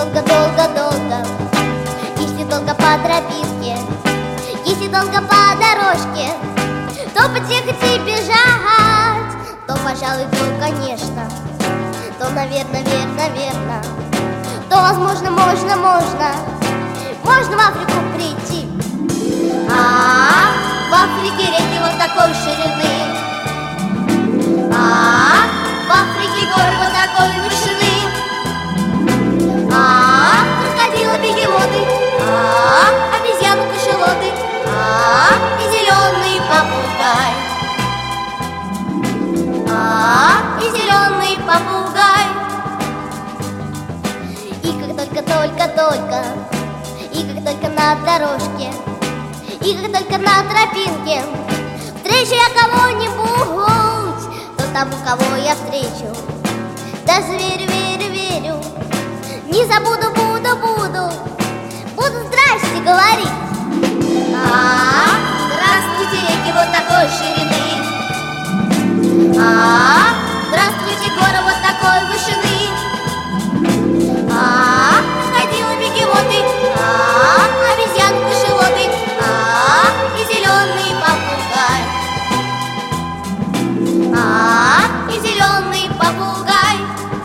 долго-долго-долго, если долго по тропинке, если долго по дорожке, то потихать и бежать, то, пожалуй, то, конечно, то, наверное, верно, то, возможно, можно в Африку прийти. В Африке реки вот такой ширины, в Африке горы вот такой вышины, крокодилы, бегемоты, обезьяны, кашалоты, и зеленый попугай, и зеленый попугай. И как только, и как только на дорожке, и как только на тропинке встречу я кого-нибудь, то тому, кого я встречу, даже верю, не забуду, буду здрасте говорить. Здравствуйте, реки вот такой ширины, здравствуйте, горы вот такой вышины, крокодилы, бегемоты, обезьяны, кашалоты, и зеленый попугай, и зеленый попугай.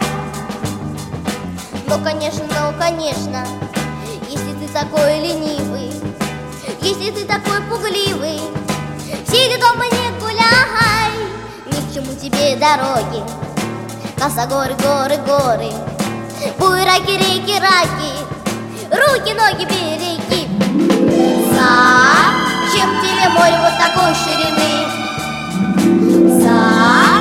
Ну, конечно, если ты такой ленивый, если ты такой пугливый, сиди дома, не гуляй, ни к чему тебе дороги, косогоры, горы, буераки, реки, руки, ноги, береги. Зачем тебе море вот такой ширины?